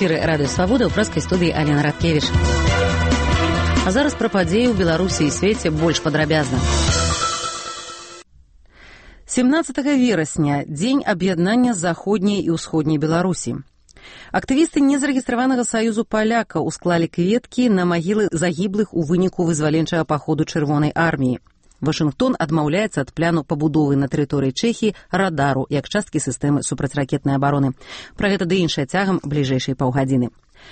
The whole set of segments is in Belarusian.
эфіры Радыё Свабода, ў прэскай студыі Алена Радкевіч. А зараз пра падзеі ў Беларусі і свеце больш падрабязна. 17 верасня – дзень аб'яднання заходняй і ўсходняй Беларусі. Актывісты незарэгістраванага саюзу палякаў усклалі кветкі на магілы загіблых у выніку вызваленчага паходу Чырвонай арміі. Вашынгтон адмаўляецца ад пляну пабудовы на тэрыторыі Чэхіі радару як часткі сістэмы супрацьракетнай абароны. Пра гэта ды іншае цягам бліжэйшай паўгадзіны.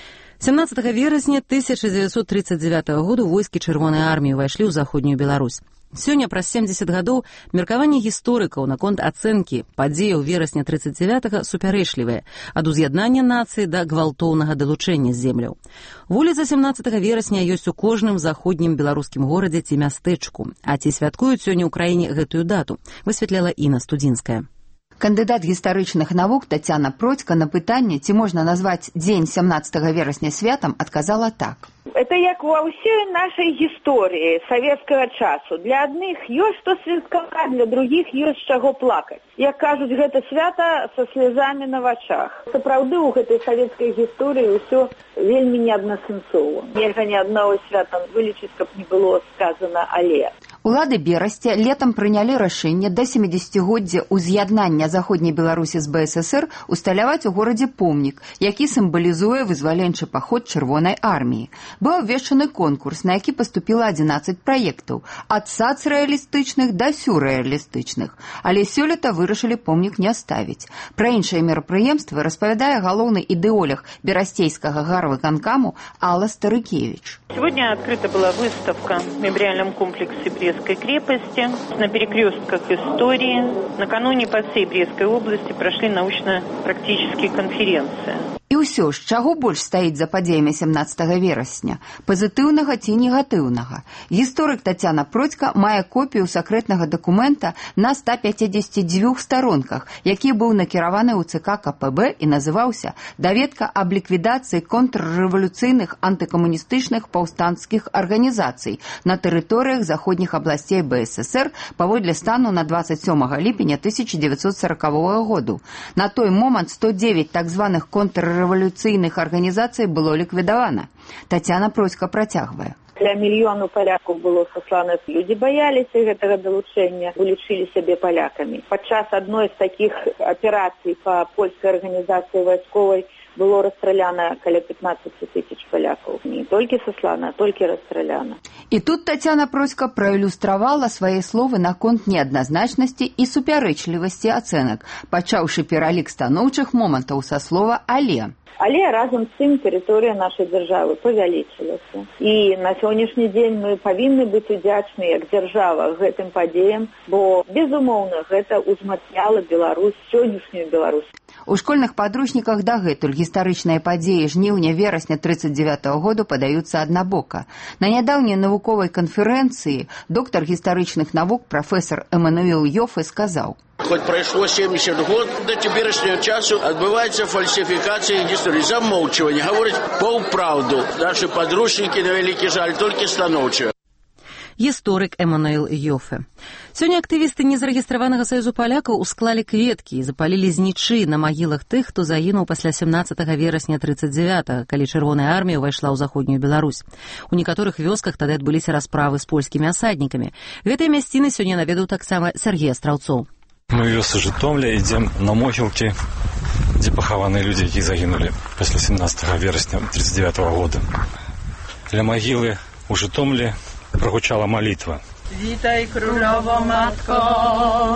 17 верасня 1939 году войскі Чырвонай арміі ўвайшлі ў заходнюю Беларусь. Сёння, праз 70 гадоў, меркаванні гісторыкаў наконт ацэнкі падзеяў верасня 39-га супярэчлівыя, ад уз'яднання нацыі да гвалтоўнага далучэння земляў. Воля за 17 верасня ёсць у кожным заходнім беларускім горадзе ці мястэчку. А ці святкуюць сёння ў краіне гэтую дату, высветляла Інна Студзінская. Кандыдат гістарычных навук Тацяна Процька на пытанне, ці можна назваць дзень 17 верасня святам, адказала так. Это як ва ўсёй нашай гісторыі савецкага часу. Для адных ёсць што святкаваць, для другіх ёсць чаго плакаць. Як кажуць, гэта свята са слязамі на вачах. Сапраўды, у гэтай савецкай гісторыі ўсё вельмі неаднасэнсова. Нельга ні аднаго свята вылічыць, каб не было сказана «але». Улады Берасця летам прынялі рашэнне да 70-годдзя уз'яднання заходняй Беларусі з БССР усталяваць у горадзе помнік, які сімвалізуе вызваленчы паход Чырвонай арміі. Быў абвешчаны конкурс, на які паступіла 11 праектаў, ад сацрэалістычных да сюррэалістычных. Але сёлета вырашылі помнік не ставіць. Пра іншыя мерапрыемствы распавядае галоўны ідэолог берасцейскага гарвыканкаму Алла Старыкевич. Сегодня открыта была выставка в мемориальном комплексе Брестской крепости на перекрестках истории. Накануне по всей Брестской области прошли научно-практические конференции. І ўсё ж, чаго больш стаіць за падзеямі 17 верасня? Пазітыўнага ці негатыўнага? Гісторык Тацяна Процька мае копію сакрэтнага дакумента на 152 старонках, які быў накіраваны ў ЦК КПБ і называўся «Даведка аб ліквідацыі контррэвалюцыйных антыкамуністычных паўстанцкіх арганізацый на тэрыторыях заходніх абласцей БССР паводле стану на 27 ліпеня 1940 году». На той момант 109 так званых контррэвалюцыйных арганізацый было ліквідавана. Тацяна Процька працягвае. Для мільёну палякаў было саслана. Людзі баяліся гэтага далучэння, вылічылі сябе палякамі. Падчас адной з такіх аперацый па польскай арганізацыі вайсковай было расстраляна каля 15 тысяч палякаў. Не толькі саслана, а толькі расстраляна. І тут Тацяна Процька праілюстравала свае словы наконт неадназначнасці і супярэчлівасці ацэнак, пачаўшы пералік станоўчых момантаў са слова «але». Але разам з тым тэрыторыя нашай дзяржавы павялічылася. І на сённяшні дзень мы павінны быць удзячны як дзяржава гэтым падзеям, бо, безумоўна, гэта узмацняла Беларусь, сённяшнюю Беларусь. У школьных падручніках дагэтуль гістарычныя падзеі жніўня-верасня 1939 году падаюцца аднабока. На нядаўняй навуковай канферэнцыі доктар гістарычных навук прафесор Эммануэл Йофе сказаў: Хоть пройшло 70 год, до теперешнего часу отбывается фальсификация гістории, замолчивание, говорить полправду. Наши подручники, на великий жаль, только становчие. Гісторык Эммануэл Йофе. Сёння актывісты незарэгістраванага саюзу палякаў усклалі кветкі і запалілі знічы на магілах тых, хто загінуў пасля 17 верасня 39-го, калі Чырвоная армія ўвайшла ў заходнюю Беларусь. У некаторых вёсках тады адбыліся расправы з польскімі асаднікамі. Гэтыя мясціны сёння наведаў таксама Сергей Астраўцоў. Мы вёсы Жытомля ідзем на могілкі, дзе пахаваны людзі, які загінулі пасля 17 верасня 39 года. Для магілы ў Жытомлі прогучала молитва. Вітай, крólова матко,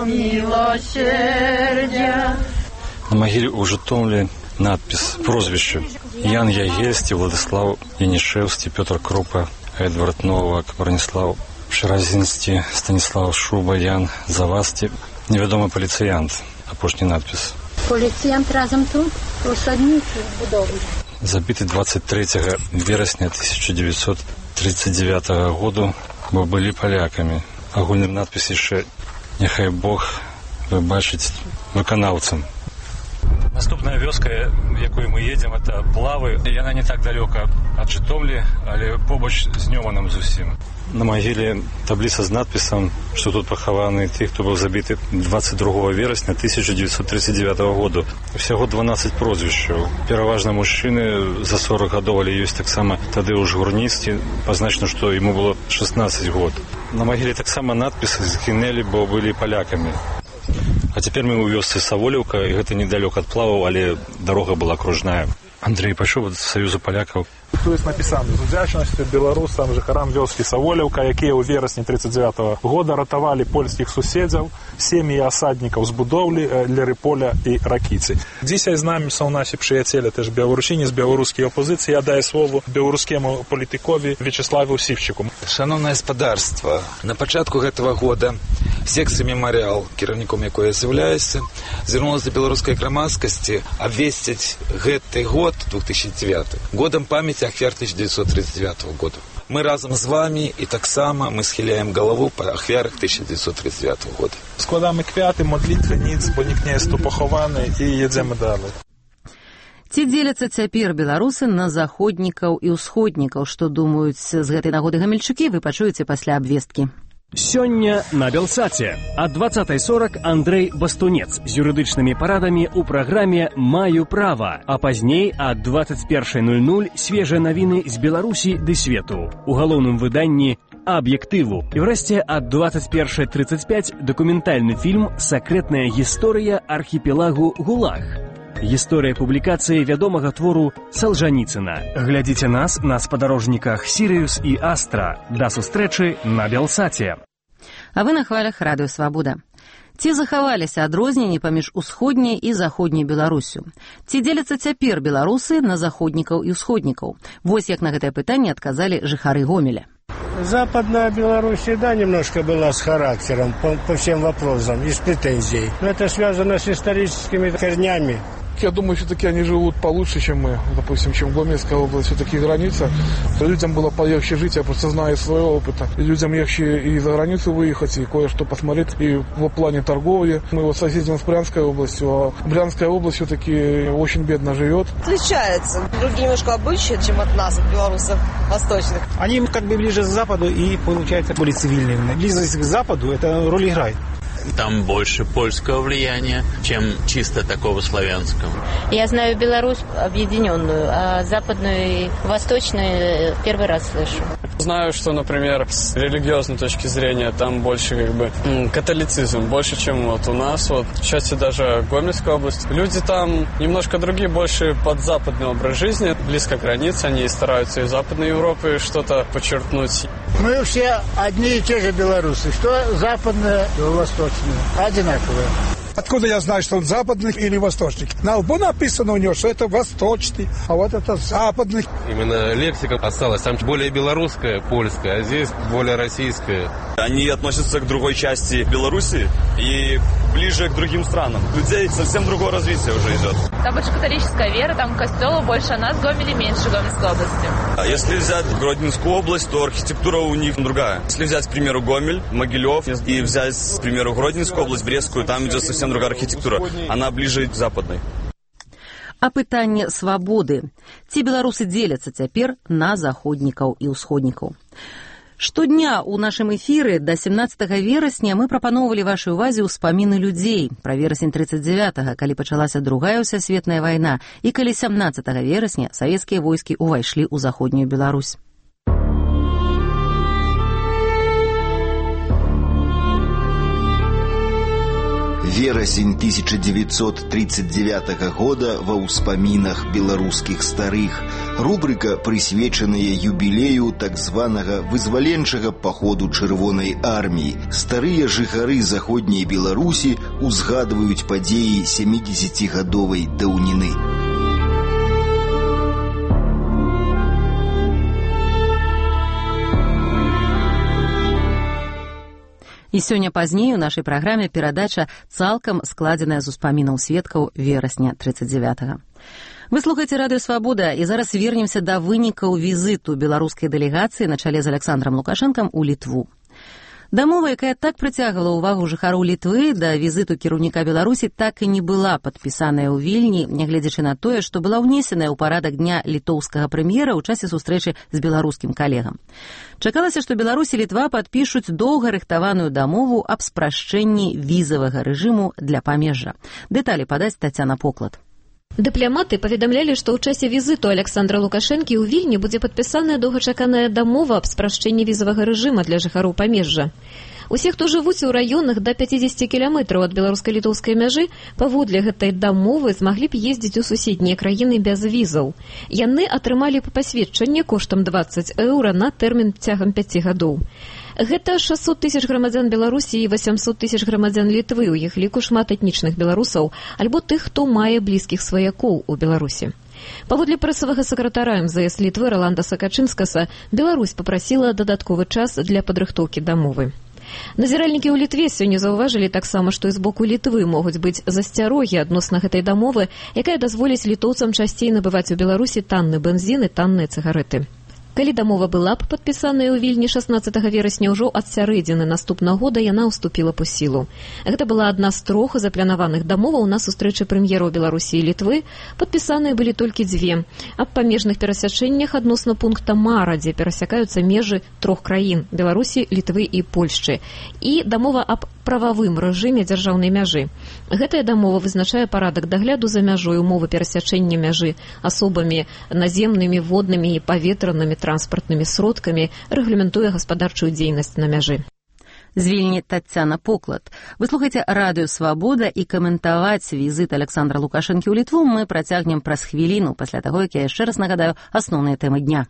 милосердя. На могиле у Житомля надпись, прозвище: Ян Ягельсти, Владислав Янишевский, Петр Крупа, Эдвард Новак, Бронислав Ширазинский, Станислав Шуба, Ян Завасти. Невідомий поліціянт. Апошній надпис. Поліціянт разом тут, у садниці будові. Забитий 23 вересня 1939 году, бо були поляками. Агульним надпис ще «Нехай Бог ви бачить виконавцем». Наступная вёска, якую мы едем, это Плавы. Яна не так далёка ад Жытомля, але побач з Нёманом зусім. На магіле табліца з надпісам, што тут пахаваны тых, хто быў забіты 22 верасня 1939 году. Усяго 12 прозвішчаў. Пераважна мужчыны за 40 гадоў, але ёсць таксама Тадеуш Гурніцкі, пазначана, што яму было 16 год. На магіле таксама надпісы згінелі, бо былі палякамі. А цяпер мы ў вёсцы Саволеўка, і гэта недалёка ад Плаваў, але дарога была кружная. Андрей пайшоў ад Саюзу палякаў. Тут есть написано: з удзячнасцю беларусам, жыхарам вёскі Саволеўка, якія ў верасні 1939 года ратавалі польскіх суседзяў, сем'і асаднікаў з будоўлі Лерыполя і Ракіцы. Dzisiaj z nami są nasi przyjaciele też Białorusini z białoruskiej opozycji. Ja daję słowo białoruskiemu politykowi Вячеславу Сівчыку. Шановне господарство, на початку гэтага года секцыя «Мемарыял», кіраўніком якой я з'яўляюся, звярнулася да беларускай грамадскасці абвесціць гэты год, 2009, годам памяти ахвяр 1939 года. Мы разом с вами и таксама мы схиляем голову по ахвярах 1939 года. Складamy kwiaty, modlitwy, nic, bo nikt nie jest tu pochowany i jedziemy dalej. Ці дзеляцца цяпер беларусы на заходнікаў і ўсходнікаў, што думаюць з гэтай нагоды гамельчукі, вы пачуеце пасля абвесткі. Сёння на Белсаце ад 20:40 Андрей Бастунец з юрыдычнымі парадамі ў праграме «Маю права», а пазней ад 21:00 свежыя навіны з Беларусі ды свету у галоўным выданні «Аб'ектыву». І врэшце ад 21:35 дакументальны фільм «Сакрэтная гісторыя архіпелагу ГУЛАГ». Гісторыя публікацыі вядомага твору Салжаніцына. Глядзіце нас на спадарожніках «Сірыус» і «Астра». Да сустрэчы на Белсаце. А вы на хвалях Радыё Свабода. Ці захаваліся адрозненні паміж усходняй і заходняй Беларусю? Ці дзеляцца цяпер беларусы на заходнікаў і ўсходнікаў? Вось як на гэтае пытанне адказалі жыхары Гомеля. Западная Беларусь всегда немножко была с характером по всем вопросам и с претензией. Но это связано с историческими корнями. Я думаю, все-таки они живут получше, чем мы, допустим, чем Гомельская область, все-таки граница. Людям было полегче жить, я просто знаю своего опыта. Людям легче и за границу выехать, и кое-что посмотреть, и в плане торговли. Мы вот соседим с Брянской областью, а Брянская область все-таки очень бедно живет. Отличается. Другие немножко обычаи, чем от нас, от белорусов восточных. Они как бы ближе к Западу и, получается, более цивильные. Близость к Западу это роль играет. Там больше польского влияния, чем чисто такого славянского. Я знаю Беларусь объединенную, а западную и восточную первый раз слышу. Знаю, что, например, с религиозной точки зрения там больше как бы католицизм, больше, чем вот у нас. Вот, в части даже Гомельской области. Люди там немножко другие, больше под западный образ жизни, близко к границе, они стараются из Западной Европы что-то подчеркнуть. Мы все одни и те же белорусы, что западные, что восточные, одинаковые. Откуда я знаю, что он западный или восточный? На лбу написано у него, что это восточный, а вот это западный. Именно лексика осталась там более белорусская, польская, а здесь более российская. Они относятся к другой части Беларуси и ближе к другим странам. У людей совсем другое развитие уже идет. Там больше католическая вера, там костелов больше, а нас в Гомеле меньше, в Гомельской области. А если взять Гродненскую область, то архитектура у них другая. Если взять, к примеру, Гомель, Могилев, и взять, к примеру, Гродненскую область, Брестскую, там идет совсем другая архитектура. Она ближе к западной. А пытанне свабоды. Ці беларусы дзеляцца цяпер на заходнікаў і ўсходнікаў? Штодня ў нашым эфіры да 17 верасня мы прапаноўвалі вашай увазе ўспаміны людзей пра верасень 39-го, калі пачалася другая ўсесветная вайна, і калі 17 верасня савецкія войскі ўвайшлі ў заходнюю Беларусь. Верасень 1939 года ва ўспамінах беларускіх старых. Рубрика, прысвечаная юбілею так званага вызваленчага паходу Чырвонай арміі. Старыя жыхары заходняй Беларусі узгадваюць падзеі 70-гадовай даўніны. І сёння пазней у нашай праграме перадача цалкам складзеная з успамінаў сведкаў верасня 39-го. Вы слухаеце Радыё Свабода, і зараз вернемся да вынікаў візіту беларускай дэлегацыі на чале з Александром Лукашэнкам у Літву. Дамова, якая так прыцягвала ўвагу жыхароў Літвы да візіту кіраўніка Беларусі, так і не была падпісаная ў Вільні, нягледзячы на тое, што была ўнесеная ў парадак дня літоўскага прэм'ера ў часе сустрэчы з беларускім калегам. Чакалася, што Беларусь і Літва падпішуць доўга рыхтаваную дамову аб спрашчэнні візавага рэжыму для памежжа. Дэталі падасць Тацяна Поклад. Дыпламаты паведамлялі, што ў часе візіту Александра Лукашэнкі ў Вільні будзе падпісаная доўгачаканая дамова аб спрашчэнні візавага рэжыма для жыхароў памежжа. Усе, хто жывуць у раёнах да 50 кіламетраў ад беларуска-літоўскай мяжы, паводле гэтай дамовы змаглі б ездзіць у суседнія краіны без візаў. Яны атрымалі пасведчанне коштам 20 еўра на тэрмін цягам 5 гадоў. Гэта 600 тысяч грамадзян Беларусі і 800 тысяч грамадзян Літвы, у іх ліку шмат этнічных беларусаў, альбо тых, хто мае блізкіх сваякоў у Беларусі. Паводле прэсавага сакратара МЗС Літвы Раланда Сакачынскаса, Беларусь папрасіла дадатковы час для падрыхтоўкі дамовы. Назіральнікі ў Літве сёння заўважылі таксама, што і з боку Літвы могуць быць засцярогі адносна гэтай дамовы, якая дазволіць літоўцам часцей набываць у Беларусі танны бензін і танныя цыгарэты. Калі дамова была б падпісаная ў Вільні 16 верасня, ўжо ад сярэдзіны наступнага года яна ўступіла б у сілу. Гэта была адна з 3 запланаваных дамоваў на сустрэчы прэм'ераў Беларусі і Літвы. Падпісаныя былі толькі 2. Аб памежных перасячэннях адносна пункта Мара, дзе перасякаюцца межы 3 краін – Беларусі, Літвы і Польшчы. І дамова аб прававым рэжыме дзяржаўнай мяжы. Гэтая дамова вызначае парадак дагляду за мяжой, умовы перасячэння мяжы асобамі наземнымі, воднымі і паветранымі транспартнымі сродкамі, рэгламентуе гаспадарчую дзейнасць на мяжы. З Вільні Тацяна Поклад. Вы слухаеце Радыё Свабода, і каментаваць візіт Александра Лукашэнкі ў Літву мы працягнем праз хвіліну, пасля таго, як я яшчэ раз нагадаю асноўныя тэмы дня.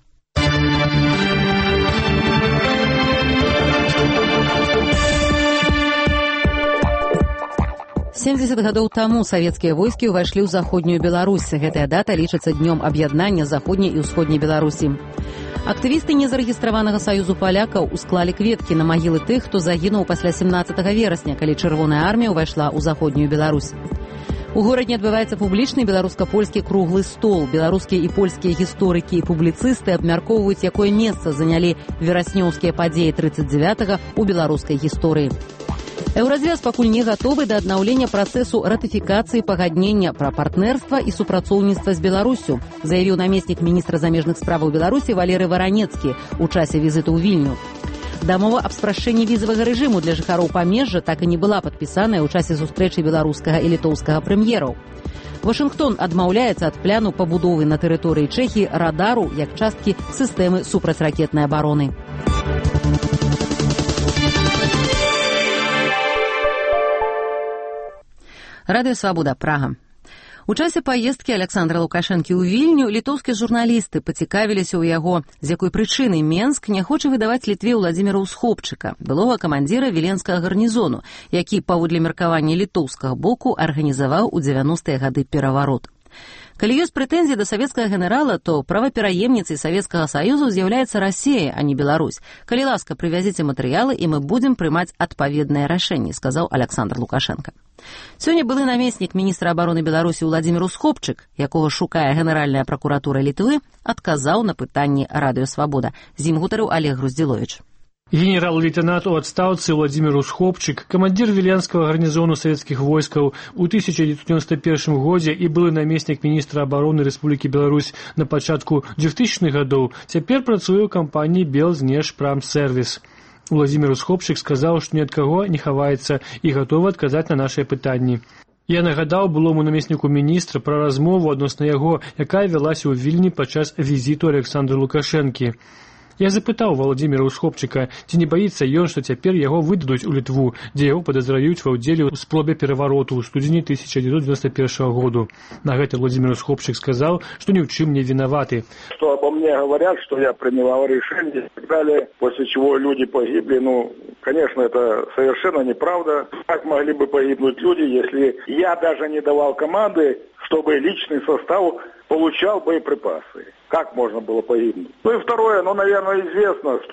70 гадоў таму савецкія войскі ўвайшлі ў заходнюю Беларусь. Гэтая дата лічыцца днём аб'яднання заходняй і ўсходняй Беларусі. Актывісты незарэгістраванага саюзу палякаў усклалі кветкі на магілы тых, хто загінуў пасля 17 верасня, калі Чырвоная армія ўвайшла ў заходнюю Беларусь. У горадзе адбываецца публічны беларуска-польскі круглы стол. Беларускія і польскія гісторыкі і публіцысты абмяркоўваюць, якое месца занялі вераснёўскія падзеі 39-га ў беларускай гісторыі. Еўразвяз пакуль не гатовы да аднаўлення працэсу ратыфікацыі пагаднення пра партнерства і супрацоўніцтва з Беларуссю, заявіў намеснік міністра замежных справаў Беларусі Валерый Варанецкі у часе візіту ў Вільню. Дамова аб спрашчэнні візавага рэжыму для жыхароў памежжа так і не была падпісаная ў часе сустрэчы беларускага і літоўскага прэм'ераў. Вашынгтон адмаўляецца ад пляну пабудовы на тэрыторыі Чэхіі радару як часткі сістэмы супрацьракетнай абароны. Радыё Свабода, Прага. У часе паездкі Александра Лукашэнкі ў Вільню літоўскія журналісты пацікавіліся ў яго, з якой прычыны Менск не хоча выдаваць Літве Ўладзіміра Усхопчыка, былога камандзіра віленскага гарнізону, які, паводле меркавання літоўскага боку, арганізаваў у 90-е гады пераварот. Калі ёсць прэтэнзіі да савецкага генерала, то правапераемніцай Савецкага Саюзу з'яўляецца Расія, а не Беларусь. Калі ласка, прывязіце матэрыялы, і мы будзем прымаць адпаведныя рашэнні, сказаў Александр Лукашенко. Сёння былы намеснік міністра абароны Беларусі Ўладзімір Усхопчык, якога шукае Генеральная пракуратура Літвы, адказаў на пытанні Радыё Свабода. З ім гутарыў Олег Груздзіловіч. Генерал-лейтенант у адстаўцы Владимир Усхопчык, камандзір віленскага гарнізону савецкіх войскаў у 1991 годзе і былы намеснік міністра абароны Рэспублікі Беларусь на пачатку 2000-х гадоў, цяпер працуе ў кампаніі Белзнешпрамсервіс. Владимир Усхопчык сказаў, што ні ад каго не хаваецца і гатовы адказаць на нашыя пытанні. Я нагадаў былому намесніку міністра пра размову адносна яго, якая вялася ў Вільні падчас візіту Александра Лукашэнкі. Я запытаў Владимира Усхопчыка, ці не баіцца ён, што цяпер яго выдадуць у Літву, дзе яго падазраюць ва ўдзеле ў спробе перавароту ў студзені 1991 году. На гэта Владимир Усхопчык сказал, что ни в чем не виноваты. Что обо мне говорят, что я принимал решение и так далее, после чего люди погибли, конечно, это совершенно неправда. Как могли бы погибнуть люди, если я даже не давал команды, чтобы личный состав получал боеприпасы? Как можно было погибнуть? И второе, наверное, известно, что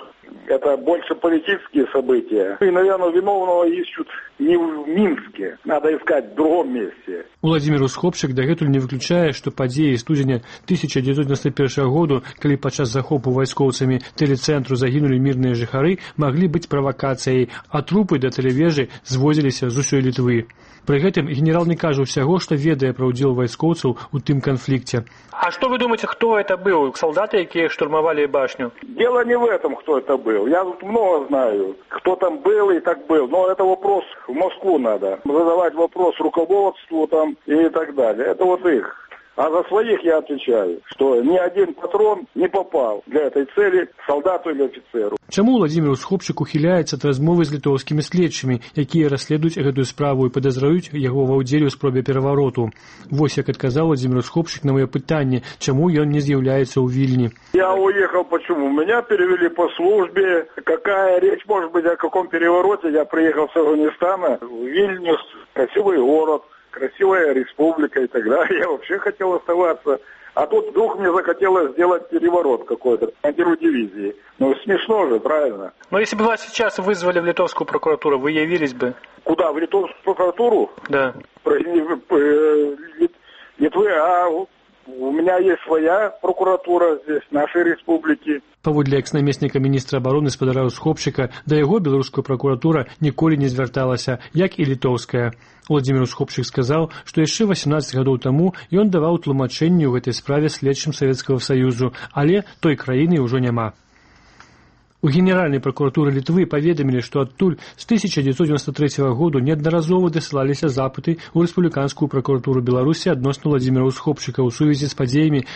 это больше политические события. И, наверное, виновного ищут не в Минске, надо искать в другом месте. Владимир Усхопчык дагэтуль не выключае, што падзеі студзеня 1991 году, калі падчас захопу вайскоўцамі тэлецэнтру загінулі мірныя жыхары, маглі быць правакацыяй, а трупы да тэлевежы звозіліся з усёй Літвы. Пры гэтым генерал не кажа ўсяго, што ведае пра ўдзел вайскоўцаў у тым канфлікце. А что вы думаете, кто это был? Солдаты, которые штурмовали башню? Дело не в этом, кто это был. Я тут много знаю, кто там был и так был. Но это вопрос в Москву надо. Задавать вопрос руководству там и так далее. Это вот их. А за своих я отвечаю, что ни один патрон не попал для этой цели солдату или офицеру. Чаму Владимир Усхопчык ухіляецца ад размовы з літоўскімі следчымі, якія расследуюць гэтую справу і падазраюць яго ва ўдзеле ў спробе перавароту? Вось як адказаў Владимир Усхопчык на маё пытанне, чаму ён не з'яўляецца ў Вільні. Я уехал почему? Меня перевели по службе. Какая речь может быть о каком перевороте? Я приехал с Афганистана в Вильнюс, красивый город. Красивая республика и так далее. Я вообще хотел оставаться. А тут вдруг мне захотелось сделать переворот какой-то, командиру дивизии. Ну, смешно же, правильно? Но если бы вас сейчас вызвали в литовскую прокуратуру, вы явились бы? Куда, в литовскую прокуратуру? Да. Литвы, а у меня есть своя прокуратура здесь, нашей республики. Паводле экс-намесніка міністра абароны спадара Усхопчыка, да яго беларуская пракуратура ніколі не звярталася, як і літоўская. Владимир Усхопчык сказаў, што яшчэ 18 гадоў таму ён даваў тлумачэнне ў гэтай справе следчым Савецкага Саюзу, але той краіны ўжо няма. У Генеральнай пракуратуры Літвы паведамілі, што адтуль з 1993 году неаднаразова дасылаліся запыты ў Рэспубліканскую пракуратуру Беларусі адносна Владимира Усхопчыка ў сувязі з падзеямі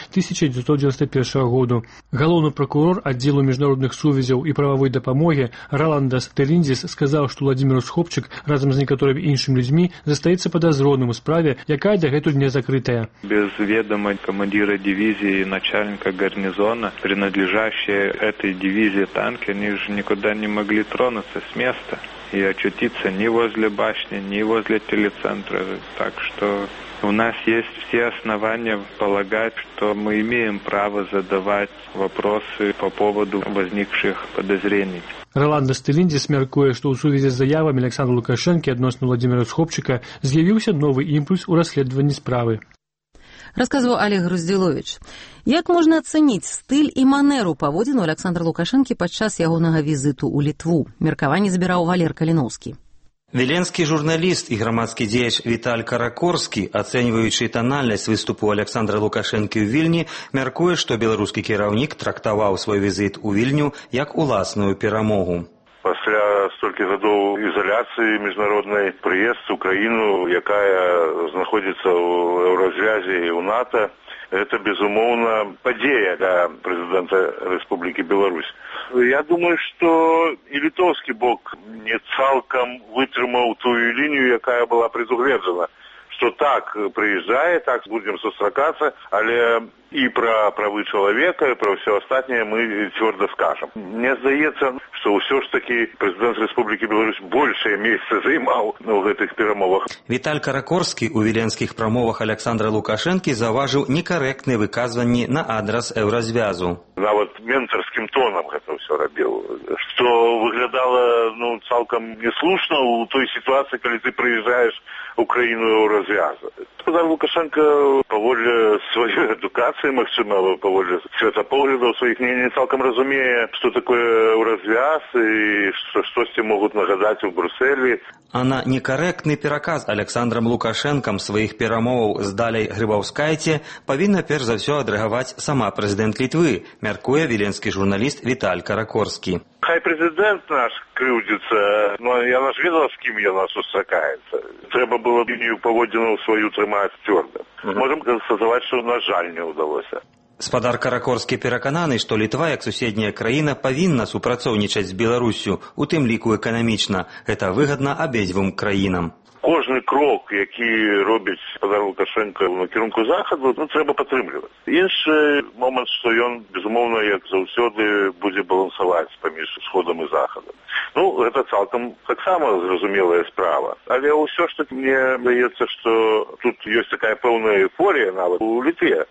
1991 году. Галоўны пракурор аддзелу міжнародных сувязяў і прававой дапамогі Роландас Теліндзіс сказаў, што Владимир Усхопчык разам з некаторымі іншымі людзьмі застаецца падазроным у справе, якая дагэтуль не закрытая. Без ведома командира дивизии и начальника гарнизона, принадлежащие этой дивизии танки, они же никуда не могли тронуться с места и очутиться ни возле башни, ни возле телецентра. Так что у нас есть все основания полагать, что мы имеем право задавать вопросы по поводу возникших подозрений. Роландас Теліндзіс мяркуе, што ў сувязі з заявамі Александра Лукашэнкі адносна Владимира Усхопчыка з'явіўся новы імпульс у расследаванні справы. Рассказывал Олег Груздзіловіч. Як можна ацаніць стыль і манеру паводзін Александра Лукашэнкі падчас ягонага візіту ў Літву? Меркаванне збіраў Валер Каліноўскі. Віленскі журналіст і грамадскі дзеяч Віталь Каракорскі, ацэньваючы танальнасць выступу Александра Лукашэнкі ў Вільні, мяркуе, што беларускі кіраўнік трактаваў свой візіт у Вільню як уласную перамогу. Пасля столькі гадоў ізаляцыі міжнароднай прыезд у краіну, якая знаходзіцца ў еўразвязе і ў НАТО, это, безумоўна, падзея для прэзідэнта Рэспублікі Беларусь. Я думаю, што і літоўскі бок не цалкам вытрымаў тую лінію, якая была прадугледжана. Што так, прыязджае, так будзем сустракацца, але і пра правы чалавека, і пра ўсё астатняе мы цвёрда скажам. Мне здаецца, што ўсё ж такі прэзідэнт Рэспублікі Беларусь большае месца займаў у гэтых перамовах. Віталь Каракорскі ў віленскіх прамовах Александра Лукашэнкі заўважыў некарэктныя выказванні на адрас еўразвязу. Нават ментарскім тонам гэта ўсё рабіў, што выглядала цалкам няслушна ў той сітуацыі, калі ты прыязджаеш у краіну еўразвязу. Спадар Лукашенко паводле сваёй адукацыі, магчыма, паводле светапоглядаў сваіх не цалкам разумее, што такое еўразвяз і што штосьці могуць нагадаць у Брусэлі. А на некарэктны пераказ Александрам Лукашэнкам сваіх перамоваў з Даляй Грыбаўскайце павінна перш за ўсё адрэагаваць сама прэзідэнт Літвы, мяркуе віленскі журналіст Віталь Каракорскі. Хай прэзідэнт наш крыўдзіцца, яна ж ведала, з кім яна сустракаецца. Трэба было лінію паводзінаў сваю трымаць цвёрда. Можам канстатаваць, што, на жаль, не ўдалося. Спадар Каракорскі перакананы, што Літва, як суседняя краіна, павінна супрацоўнічаць з Беларуссю, у тым ліку эканамічна. Гэта выгадна абедзвюм краінам. Кожны крок, які робіць спадар Лукашенко на кірунку захаду, трэба падтрымліваць. Іншы момант, што ён, безумоўна, як заўсёды, будзе балансаваць паміж сходам і захадам. Гэта цалкам таксама зразумелая справа. Але ўсё ж таки мне здаецца, што тут ёсць такая пэўная эйфорія нават у Літве.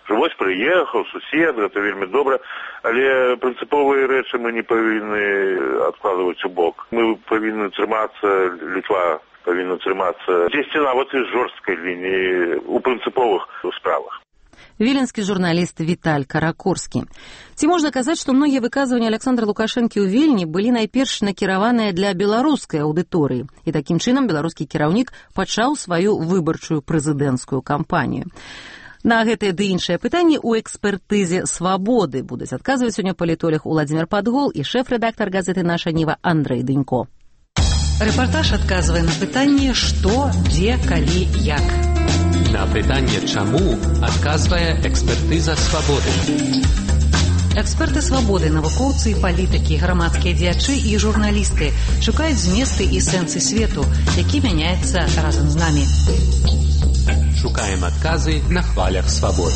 Вось прыехаў сусед, гэта вельмі добра, але прынцыповыя рэчы мы не павінны адкладваць у бок. Мы павінны трымацца, Літва павінна трымацца дзесьці нават і жорсткай лініі у прынцыповых справах. Віленскі журналіст Віталь Каракорскі. Ці можна казаць, што многія выказванні Александра Лукашэнкі ў Вільні былі найперш накіраваныя для беларускай аўдыторыі, і такім чынам беларускі кіраўнік пачаў сваю выбарчую прэзідэнцкую кампанію. На гэтыя ды іншыя пытанні ў экспертызе «Свабоды» будуць адказваць сёння палітолог Уладзімір Падгол і шэф-рэдактар газеты «Наша Ніва» Андрэй Дынько. Рэпартаж адказвае на пытанне «Што, дзе, калі, як». На пытанне «Чаму» адказвае экспертыза «Свабоды». Эксперты «Свабоды», навукоўцы і палітыкі, грамадскія дзеячы і журналісты шукаюць зместы і сэнсы свету, які мяняецца разам з намі. Шукаем адказы на хвалях «Свабоды».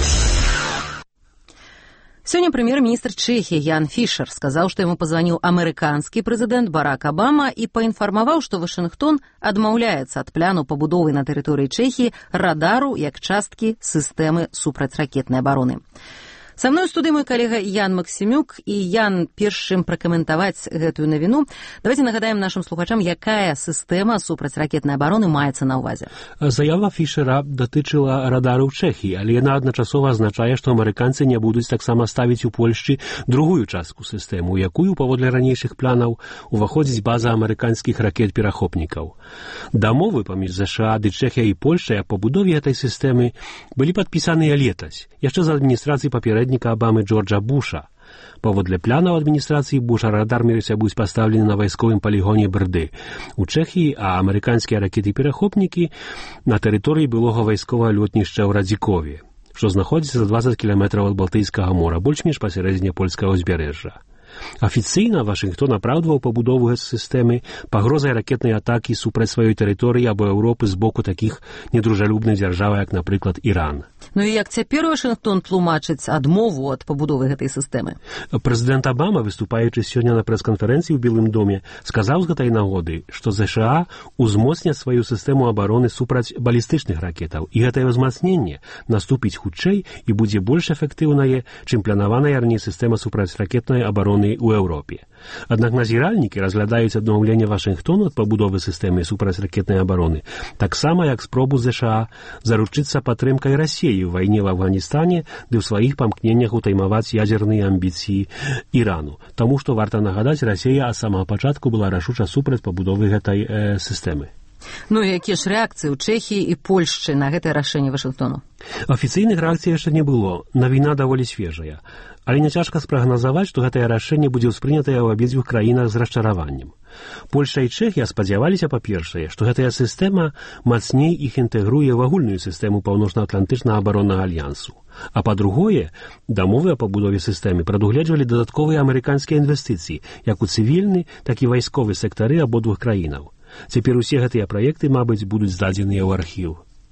Сёння прэм'ер-міністр Чэхіі Ян Фішер сказаў, што яму пазваніў амерыканскі прэзідэнт Барак Абама і паінфармаваў, што Вашынгтон адмаўляецца ад пляну пабудовы на тэрыторыі Чэхіі радару як часткі сістэмы супрацьракетнай абароны. Са мной у студыі мой калега Ян Максімюк, і Ян, перш чым пракаментаваць гэтую навіну, давайте нагадаем нашым слухачам, якая сістэма супрацьракетнай абароны маецца на ўвазе. Заява Фішера датычыла радару ў Чэхіі, але яна адначасова азначае, што амерыканцы не будуць таксама ставіць у Польшчы другую частку сістэму, якую, паводле ранейшых планаў, уваходзіць база амерыканскіх ракет-перахопнікаў. Дамовы паміж ЗША ды Чэхіяй і Польшчай аб пабудове гэтай сістэмы былі падпісаныя летась, яшчэ з адміністрацыі папярэдніка Абамы Джорджа Буша. Паводле планаў адміністрацыі Буша радар мірыся быць пастаўлены на вайсковым палігоне Брды у Чэхіі, а амерыканскія ракеты-перахопнікі на тэрыторыі былога вайсковага лётнішча ў Радзікове, што знаходзіцца за 20 кіламетраў ад Балтыйскага мора, больш-менш пасярэдзіне польскага ўзбярэжжа. Афіцыйна Вашынгтон апраўдваў пабудову гэтай сістэмы пагрозай ракетнай атакі супраць сваёй тэрыторыі або Еўропы з боку такіх недружалюбных дзяржаў, як, напрыклад, Іран. Ну і як цяпер Вашынгтон тлумачыць адмову ад пабудовы гэтай сістэмы? Прэзідэнт Абама, выступаючы сёння на прэс-канферэнцыі ў Белым доме, сказаў з гэтай нагоды, што ЗША узмоцняць сваю сістэму абароны супраць балістычных ракетаў, і гэтае ўзмацненне наступіць хутчэй і будзе больш эфектыўнае, чым планаваная раней сістэма супрацьракетнай абароны у Еўропе. Аднак назіральнікі разглядаюць адмаўленне Вашынгтону ад пабудовы сістэмы супрацьракетнай абароны, таксама як спробу ЗША заручыцца падтрымкай Расіі ў вайне в Афганістане ды ў сваіх памкненнях утаймаваць ядзерныя амбіцыі Ірану. Таму што, варта нагадаць, Расія ад самага пачатку была рашуча супраць пабудовы гэтай сістэмы. Ну і якія ж рэакцыі ў Чэхіі і Польшчы на гэтае рашэнне Вашынгтону? Афіцыйных рэакцый яшчэ не было, навіна даволі свежая. Але няцяжка спрагназаваць, што гэтае рашэнне будзе ўспрынятае ў абедзвюх краінах з расчараваннем. Польшча і Чэхія спадзяваліся, па-першае, што гэтая сістэма мацней іх інтэгруе ў агульную сістэму паўночна-атлантычнага абароннага альянсу. А па-другое, дамовы аб пабудове сістэмы прадугледжвалі дадатковыя амерыканскія інвестыцыі, як у цывільны, так і вайсковы сектары абодвух краінаў. Цяпер усе гэтыя праекты, мабыць, будуць здадзеныя ў архіў.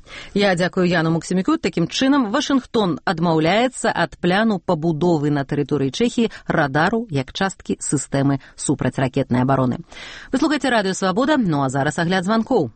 Я дзякую Яну Максімюку. Такім чынам, Вашынгтон адмаўляецца ад пляну пабудовы на тэрыторыі Чэхіі радару як часткі сістэмы супрацьракетнай абароны. Вы слухаеце радыё «Свабода», ну а зараз агляд званкоў.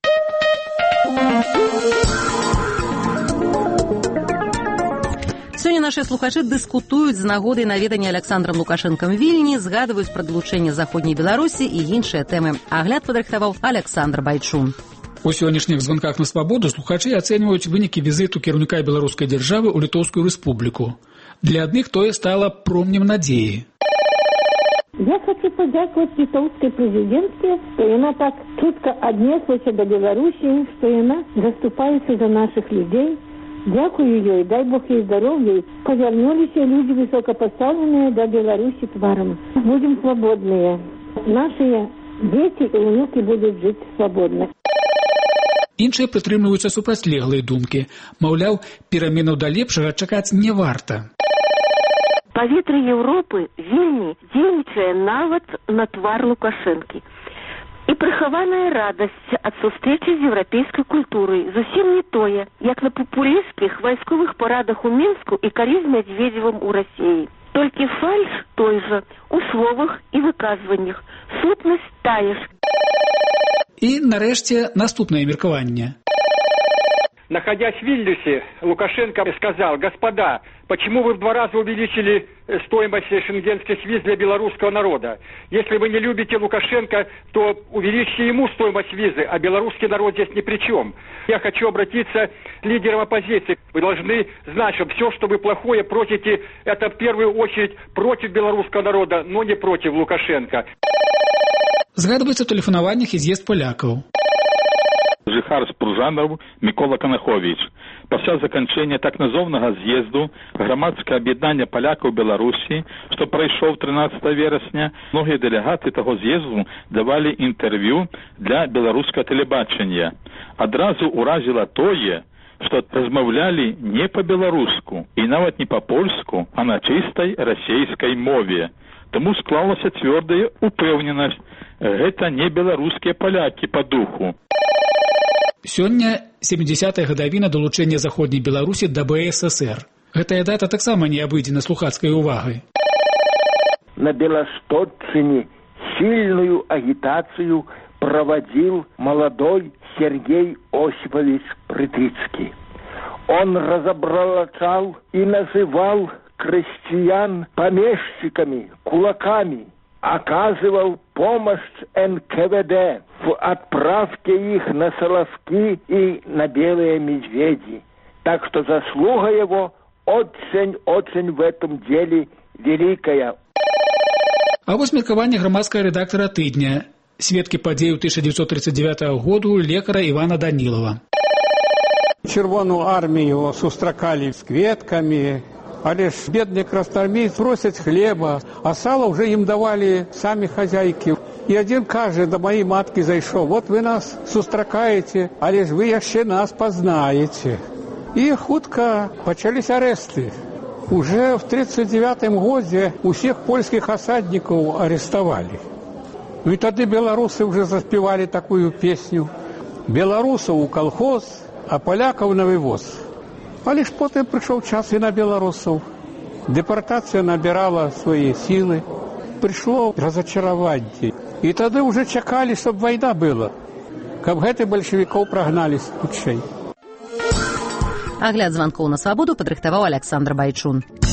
Сёння нашы слухачы дыскутуюць з нагодай наведання Александрам Лукашэнкам Вільні, згадваюць пра далучэнне заходняй Беларусі і іншыя тэмы. Агляд падрыхтаваў Александр Байчун. У сённяшніх званках на «Свабоду» слухачы ацэньваюць вынікі візіту кіраўніка беларускай дзяржавы ў Літоўскую рэспубліку. Для адных тое стала промнем надзеі. Я хочу подяковать литовской президентке, что она так чутко отнеслась до Беларуси, что она заступается за наших людей. Дякую ей, дай Бог ей здоровья. Повернулись люди высокопоставленные до Беларуси тваром. Будем свободные. Наши дети и внуки будут жить свободно. Іншыя прытрымліваюцца супрацьлеглыя думкі. Маўляў, пераменаў да лепшага чакаць не варта. Паветра Еўропы вельмі дзейнічае нават на твар Лукашэнкі. І прыхаваная радасць ад сустрэчы з еўрапейскай культурай зусім не тое, як на папулісцкіх вайсковых парадах у Мінску і калі з Мядзведзевым у Расіі. Толькі фальш той жа у словах і выказваннях. Сутнасць тая ж. І, нарэшце, наступнае меркаванне. Находясь в Вильнюсе, Лукашенко сказал: господа, почему вы в 2 раза увеличили стоимость шенгенских виз для белорусского народа? Если вы не любите Лукашенко, то увеличьте ему стоимость визы, а белорусский народ здесь ни при чем. Я хочу обратиться к лидерам оппозиции. Вы должны знать, что все, что вы плохое просите, это в первую очередь против белорусского народа, но не против Лукашенко. Згадваецца ў тэлефанаваннях і з'езд палякаў. Жыхар Спружанов Микола Канахович. Пасля заканчэння так назоўнага з'езду грамадскае аб'яднанне палякаў Беларусі, што прайшоў 13 верасня, многія дэлегаты таго з'езду давалі інтэрв'ю для беларускага тэлебачання. Адразу ўразіла тое, што размаўлялі не па-беларуску і нават не па-польску, а на чыстай расейскай мове. Таму склалася цвёрдая упэўненасць, гэта не беларускія палякі па духу. Сёння 70-я гадавіна далучэння заходняй Беларусі да БССР. Гэтая дата таксама не абыдзена слухацкай увагай. На Белосточине сильную агитацию проводил молодой Сергей Осипович Прытыцкий. Он разоблачал и называл крестьян помещиками, кулаками, оказывал помощь НКВД в отправке их на Соловки и на Белые Медведи. Так что заслуга его очень-очень в этом деле великая. А вось меркаванне грамадскага рэдактара тыдня, сведкі падзей 1939 году лекара Івана Данілова. Червоную армию сустракали с кветками, а лишь бедные красноармейцы просят хлеба, а сало уже им давали сами хозяйки. И один каждый до моей матки зайшов: вот вы нас сустракаете, а лишь вы еще нас познаете. И хутко почались аресты. Уже в 1939 году всех польских осадников арестовали. Ну и тогда белорусы уже заспевали такую песню: «Белорусов у колхоз, а поляков на вывоз». А лишь потом пришел час и на белорусов. Депортация набирала свои силы. Пришло разочарование. И тогда уже чекали, чтобы война была. Каб гэты большевиков прогнали с хутчэй. Агляд званкоў на свабоду падрыхтаваў Александр Байчун.